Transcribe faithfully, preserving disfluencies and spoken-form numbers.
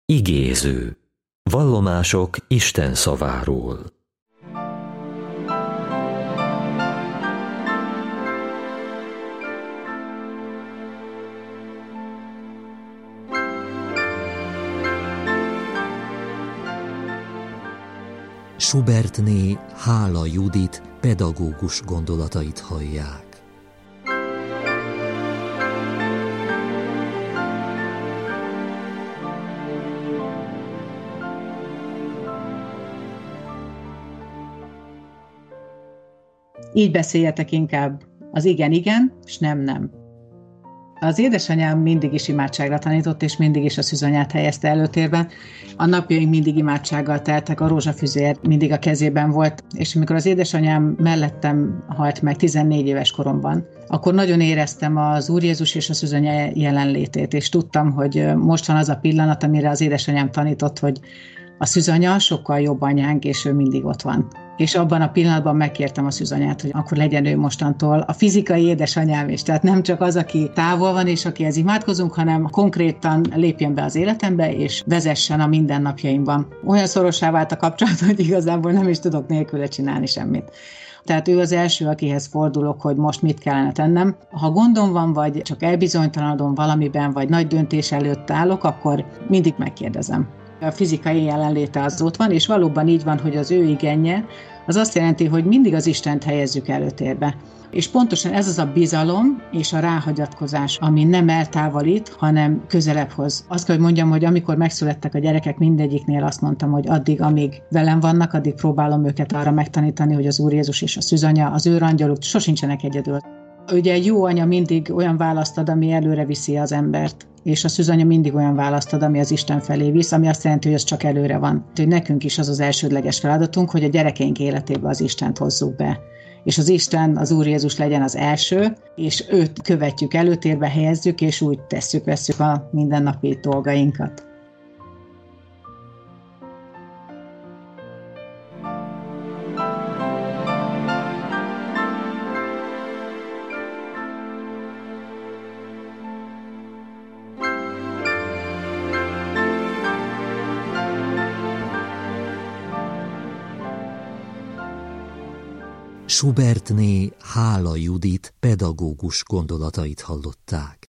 Igéző. Vallomások Isten szaváról. Schubertné Hála Judit pedagógus gondolatait hallják. Így beszéljetek inkább, az igen igen, és nem nem. Az édesanyám mindig is imádságra tanított, és mindig is a szűzanyát helyezte előtérben. A napjaink mindig imádsággal teltek, a rózsafüzér mindig a kezében volt, és amikor az édesanyám mellettem halt meg tizennégy éves koromban, akkor nagyon éreztem az Úr Jézus és a szűzanya jelenlétét, és tudtam, hogy most van az a pillanat, amire az édesanyám tanított, hogy a szűzanya sokkal jobb anyánk, és ő mindig ott van. És abban a pillanatban megkértem a szűzanyát, hogy akkor legyen ő mostantól a fizikai édesanyám is. Tehát nem csak az, aki távol van, és akihez imádkozunk, hanem konkrétan lépjen be az életembe, és vezessen a mindennapjaimban. Olyan szorossá vált a kapcsolat, hogy igazából nem is tudok nélküle csinálni semmit. Tehát ő az első, akihez fordulok, hogy most mit kellene tennem. Ha gondom van, vagy csak elbizonytalanodom valamiben, vagy nagy döntés előtt állok, akkor mindig megkérdezem. A fizikai jelenléte az ott van, és valóban így van, hogy az ő igenje, az azt jelenti, hogy mindig az Istent helyezzük előtérbe. És pontosan ez az a bizalom és a ráhagyatkozás, ami nem eltávolít, hanem közelebb hoz. Azt kell, hogy mondjam, hogy amikor megszülettek a gyerekek, mindegyiknél azt mondtam, hogy addig, amíg velem vannak, addig próbálom őket arra megtanítani, hogy az Úr Jézus és a szűzanya, az ő angyaluk sosincsenek egyedül. Ugye egy jó anya mindig olyan választ ad, ami előre viszi az embert, és a szűzanya mindig olyan választ ad, ami az Isten felé visz, ami azt jelenti, hogy az csak előre van. Úgyhogy nekünk is az az elsődleges feladatunk, hogy a gyerekeink életébe az Istent hozzuk be. És az Isten, az Úr Jézus legyen az első, és őt követjük, előtérbe helyezzük, és úgy tesszük, vesszük a mindennapi dolgainkat. Schubertné Hála Judit pedagógus gondolatait hallották.